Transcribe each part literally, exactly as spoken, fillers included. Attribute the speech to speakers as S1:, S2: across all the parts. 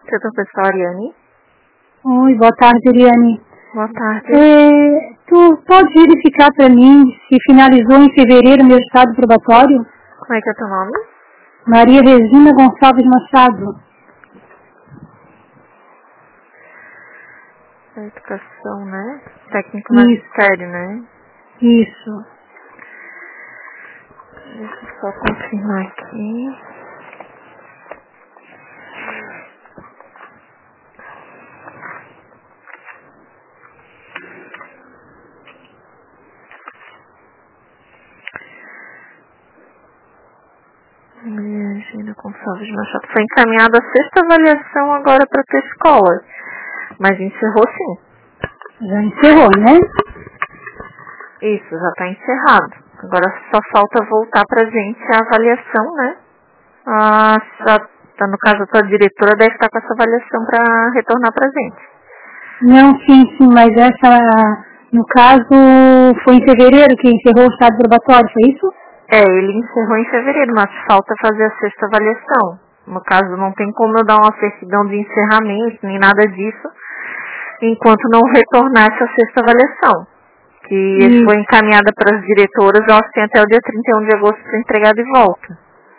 S1: Tudo pessoal, Ariane?
S2: Oi, boa tarde, Ariane.
S1: Boa tarde.
S2: É, tu pode verificar para mim se finalizou em fevereiro meu estado probatório?
S1: Como é que é teu nome?
S2: Maria Regina Gonçalves Machado.
S1: Educação, né? Técnico magistério, né?
S2: Isso.
S1: Deixa eu só confirmar aqui. Maria Regina Gonçalves Machado. Foi encaminhada a sexta avaliação agora para a tua escola. Mas encerrou sim.
S2: Já encerrou, né?
S1: Isso, já está encerrado. Agora só falta voltar pra gente a avaliação, né? Ah, já, no caso, a tua diretora deve estar com essa avaliação para retornar pra gente.
S2: Não, sim, sim, mas essa, no caso, foi em fevereiro que encerrou o estado probatório, foi isso?
S1: É, ele encerrou em fevereiro, mas falta fazer a sexta avaliação. No caso, não tem como eu dar uma certidão de encerramento, nem nada disso, enquanto não retornar essa sexta avaliação. Que
S2: Isso.
S1: foi encaminhada para as diretoras, elas têm até o dia trinta e um de agosto para entregar de volta.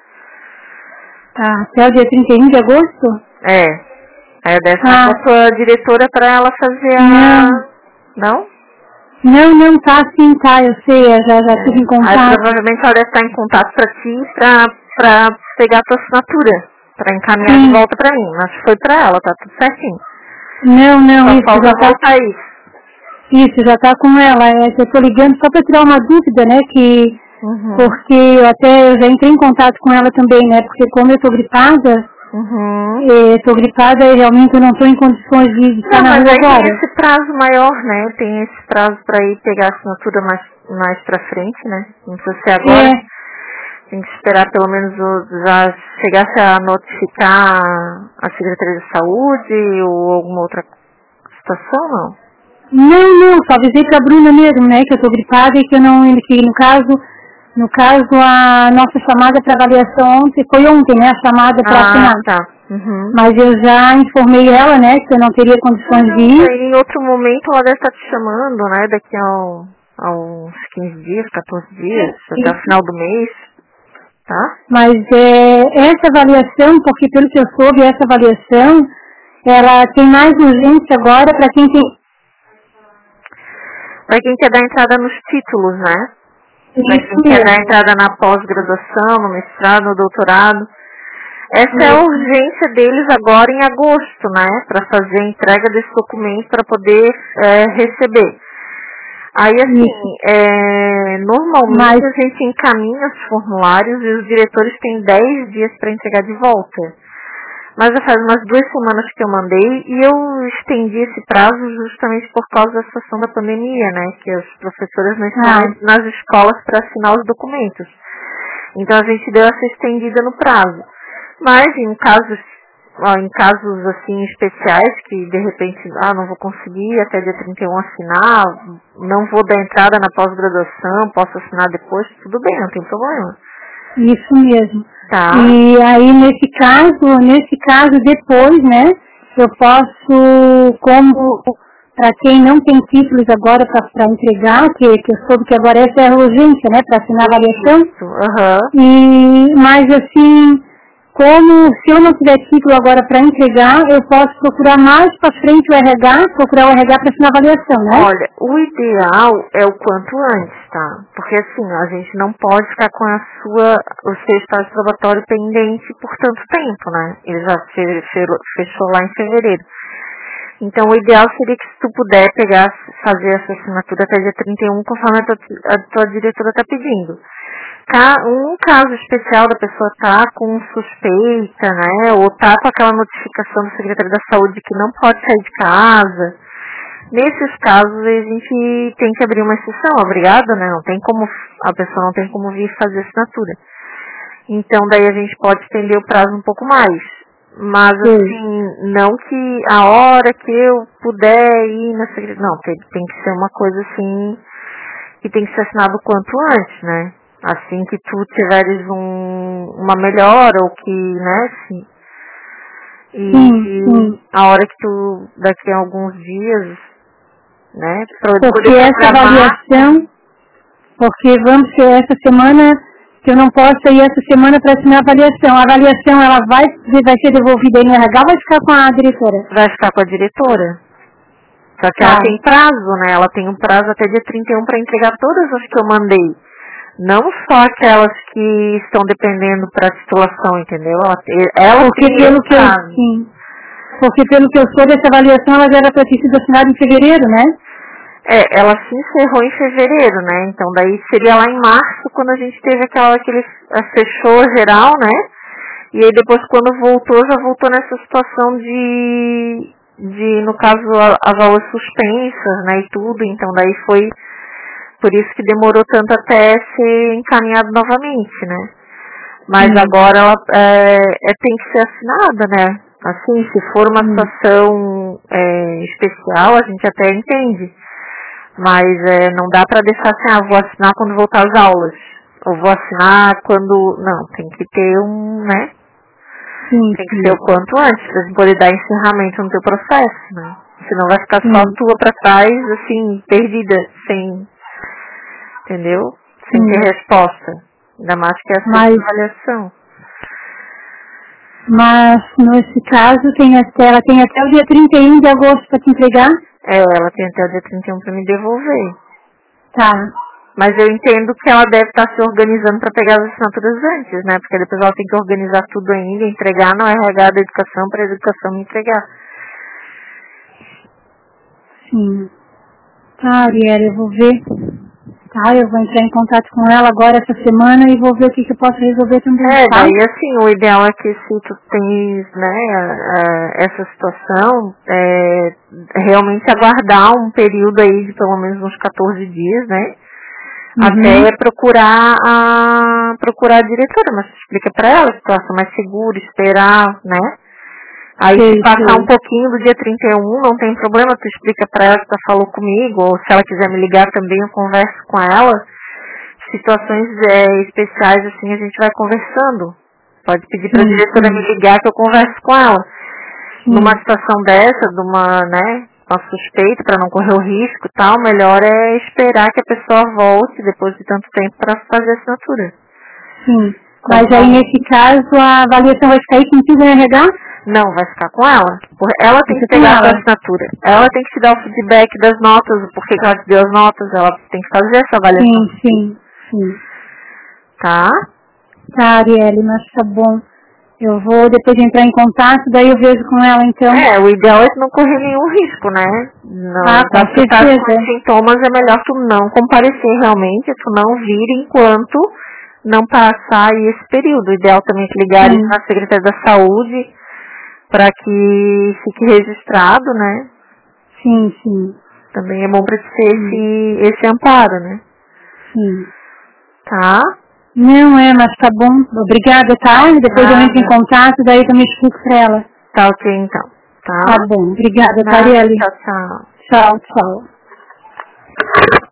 S2: Tá, até o dia trinta e um de agosto?
S1: É. Aí eu deve
S2: Ah.
S1: estar com a sua diretora para ela fazer a... Não?
S2: Não, não, tá sim, tá, eu sei, eu já, já tive em contato.
S1: Aí provavelmente ela deve estar em contato para ti pra, pra pegar a tua assinatura, para encaminhar sim. de volta para mim. Mas foi para ela, tá tudo certinho.
S2: Não, não,
S1: só
S2: isso
S1: falta
S2: já
S1: voltar
S2: tá...
S1: isso.
S2: Isso, já tá com ela, é que eu tô ligando só para tirar uma dúvida, né, que...
S1: Uhum.
S2: Porque eu até eu já entrei em contato com ela também, né, porque como eu tô gripada,
S1: uhum.
S2: eu tô gripada e realmente eu não tô em condições de estar na rua agora.
S1: Mas aí tem esse prazo maior, né, tem esse prazo para ir pegar a assinatura mais, mais pra frente, né, não precisa ser agora. É. Tem que esperar pelo menos o, já chegasse a notificar a Secretaria de Saúde ou alguma outra situação, não?
S2: Não, não, só avisei pra Bruna mesmo, né, que eu tô gripada e que eu não, que no caso, no caso a nossa chamada para avaliação ontem, foi ontem, né, a chamada para assinar.
S1: Ah, tá. Uhum.
S2: Mas eu já informei ela, né, que eu não teria condições
S1: não,
S2: de ir.
S1: Aí, em outro momento ela deve estar te chamando, né, daqui a, um, a uns quinze dias, quatorze dias, sim, até o final do mês, tá?
S2: Mas é, essa avaliação, porque pelo que eu soube, essa avaliação, ela tem mais urgência agora para quem tem...
S1: Para quem quer dar entrada nos títulos, né? Para quem
S2: Isso
S1: quer
S2: mesmo.
S1: dar entrada na pós-graduação, no mestrado, no doutorado. Essa Isso. é a urgência deles agora em agosto, né? Para fazer a entrega desse documento para poder é, receber. Aí, assim, é, normalmente Mas... a gente encaminha os formulários e os diretores têm dez dias para entregar de volta. Mas já faz umas duas semanas que eu mandei e eu estendi esse prazo justamente por causa da situação da pandemia, né? Que as professoras não estão ah. nas escolas para assinar os documentos. Então a gente deu essa estendida no prazo. Mas em casos, ó, em casos assim especiais, que de repente, ah, não vou conseguir até dia trinta e um assinar, não vou dar entrada na pós-graduação, posso assinar depois, tudo bem, não tem problema.
S2: Isso mesmo.
S1: Tá.
S2: E aí nesse caso, nesse caso depois, né, eu posso, como para quem não tem títulos agora para entregar, que, que eu soube que agora essa é a urgência, né, para assinar a avaliação.
S1: Isso, uhum.
S2: E, mas assim, como se eu não tiver título agora para entregar, eu posso procurar mais para frente o R H, procurar o R H para assinar a avaliação, né?
S1: Olha, o ideal é o quanto antes, tá? Porque assim, a gente não pode ficar com a sua, o seu estágio probatório pendente por tanto tempo, né? Ele já fechou lá em fevereiro. Então o ideal seria que se tu puder pegar, fazer essa assinatura até dia trinta e um, conforme a tua, a tua diretora está pedindo. Um caso especial da pessoa tá com suspeita, né, ou tá com aquela notificação do secretário da saúde que não pode sair de casa, nesses casos a gente tem que abrir uma exceção, obrigado, né, não tem como, a pessoa não tem como vir fazer assinatura. Então daí a gente pode estender o prazo um pouco mais, mas assim, não que a hora que eu puder ir na secretaria, não, tem, tem que ser uma coisa assim, que tem que ser assinado o quanto antes, né. Assim que tu tiveres um, uma melhora ou que, né, se, E
S2: sim, sim.
S1: a hora que tu, daqui a alguns dias, né, pra
S2: porque essa avaliação, porque vamos ter essa semana, que eu não posso ir essa semana para assinar a avaliação. A avaliação, ela vai, vai ser devolvida em R H ou vai ficar com a diretora?
S1: Vai ficar com a diretora. Só que
S2: Tá.
S1: ela tem prazo, né? Ela tem um prazo até dia trinta e um para entregar todas as que eu mandei. Não só aquelas que estão dependendo para titulação, entendeu? Ela, ela
S2: porque
S1: tem
S2: pelo que eu,
S1: prazo.
S2: sim, porque pelo que eu soube, essa avaliação ela já era para ter sido assinada em fevereiro, né?
S1: É, ela se encerrou em fevereiro, né? Então daí seria lá em março quando a gente teve aquela, aquele, fechou geral, né? E aí depois quando voltou, já voltou nessa situação de, de no caso, as aulas suspensas, né? E tudo, então daí foi por isso que demorou tanto até ser encaminhado novamente, né? Mas hum. agora ela é, é, tem que ser assinada, né? Assim, se for uma hum. situação é, especial, a gente até entende. Mas é, não dá pra deixar assim, ah, vou assinar quando voltar às aulas. Ou vou assinar quando... Não, tem que ter um, né?
S2: Sim,
S1: tem que
S2: sim.
S1: ser o quanto antes, pra gente poder dar encerramento no teu processo, né? Senão vai ficar
S2: sim.
S1: só tua pra trás, assim, perdida, sem... Entendeu? Sem
S2: sim.
S1: ter resposta. Ainda mais que essa
S2: mas,
S1: avaliação.
S2: Mas, nesse caso, tem até, ela tem até o dia trinta e um de agosto pra te entregar?
S1: É, ela tem até o dia trinta e um para me devolver.
S2: Tá.
S1: Mas eu entendo que ela deve estar se organizando para pegar as assinaturas antes, né? Porque depois ela tem que organizar tudo ainda, entregar no R H da educação para a educação me entregar.
S2: Sim. Tá, Ariela, eu vou ver. Tá, eu vou entrar em contato com ela agora essa semana e vou ver o que, que eu posso resolver também.
S1: É,
S2: tá?
S1: daí assim, o ideal é que se tu tens, né, a, a, essa situação, é, realmente aguardar um período aí de pelo menos uns quatorze dias, né? Uhum. Até procurar a, procurar a diretora, mas explica pra ela que tu acha mais seguro, esperar, né? Aí sim, se passar sim. um pouquinho do dia trinta e um, não tem problema, tu explica pra ela que tu falou comigo, ou se ela quiser me ligar também, eu converso com ela. Situações é, especiais, assim, a gente vai conversando. Pode pedir pra sim, diretora sim. me ligar que eu converso com ela. Sim. Numa situação dessa, de uma, né, uma suspeita, para não correr o risco e tal, melhor é esperar que a pessoa volte depois de tanto tempo para fazer a assinatura.
S2: Sim. Mas aí, nesse caso, a avaliação vai ficar aí contigo em R H?
S1: Não, vai ficar com ela. Ela tem que pegar a assinatura. Ela tem que te dar o feedback das notas, o porquê que ela te deu as notas, ela tem que fazer essa avaliação.
S2: Sim, sim, sim.
S1: Tá?
S2: Tá, Arielle, mas tá bom. Eu vou depois entrar em contato, daí eu vejo com ela, então.
S1: É, o ideal é tu não correr nenhum risco, né? Não,
S2: ah, com
S1: se tá
S2: certeza.
S1: com sintomas, é melhor tu não comparecer realmente, tu não vir enquanto não passar aí esse período. O ideal também é que ligarem na Secretaria da Saúde para que fique registrado, né?
S2: Sim, sim.
S1: Também é bom para ter esse, esse amparo, né?
S2: Sim.
S1: Tá?
S2: Não é, mas tá bom. Obrigada, tá? Depois Nada. eu entro em contato, daí eu me explico pra ela.
S1: Tá ok, então. Tá?
S2: Tá bom. Obrigada,
S1: Nada.
S2: Arielle.
S1: Tchau, tchau.
S2: Tchau, tchau.